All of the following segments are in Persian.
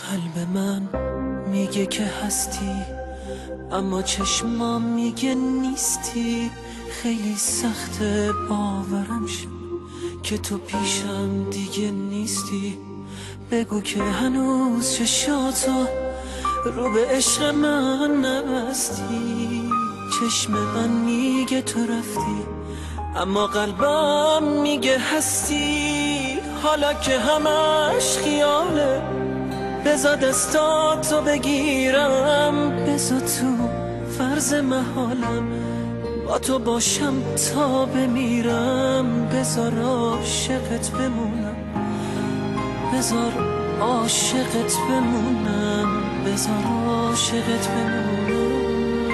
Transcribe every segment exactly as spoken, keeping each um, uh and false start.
قلب من میگه که هستی، اما چشمام میگه نیستی. خیلی سخته باورم شد که تو پیشم دیگه نیستی. بگو که هنوز چشاتو رو به عشق من نبستی. چشم من میگه تو رفتی، اما قلبم میگه هستی. حالا که همش خیاله، بذار دستاتو بگیرم، بذار تو فرض محالم با تو باشم تا بمیرم. بذار عاشقت بمونم، بذار عاشقت بمونم، بذار عاشقت بمونم.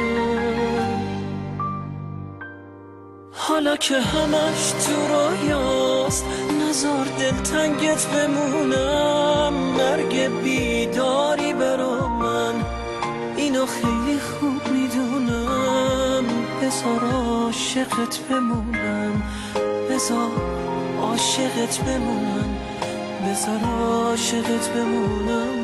حالا که همش تو رویاست، نزار دلتنگت بمونم. مرگ بیداری برا من، اینو خیلی خوب میدونم. بذار عاشقت بمونم، بذار عاشقت بمونم، بذار عاشقت بمونم.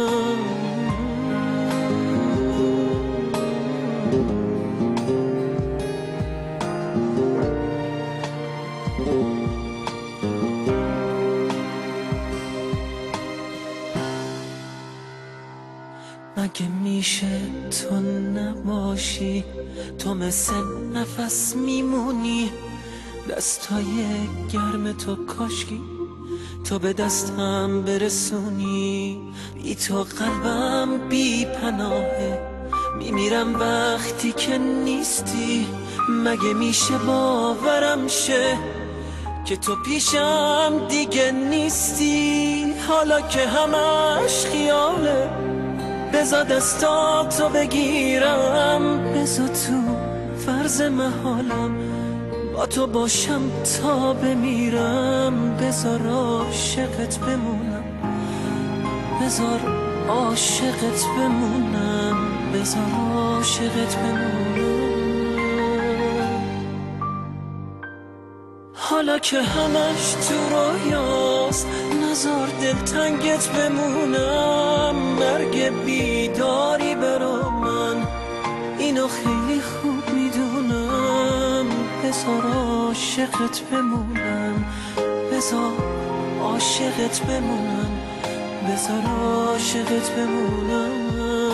مگه میشه تو نباشی؟ تو مثل نفس میمونی، دستای گرم تو کاشکی تو به دستم برسونی. بی تو قلبم بی پناهه، میمیرم وقتی که نیستی. مگه میشه باورم شه که تو پیشم دیگه نیستی؟ حالا که همش خیاله، بذار دستاتو بگیرم، بذار تو فرض محالم با تو باشم تا بمیرم. بذار عاشقت بمونم، بذار عاشقت بمونم، بذار عاشقت بمونم. حالا که همش تو رویاست، نزار دلتنگت بمونم. مرگ بیداری برا من، اینو خیلی خوب میدونم. بذار عاشقت بمونم، بذار عاشقت بمونم، بذار عاشقت بمونم.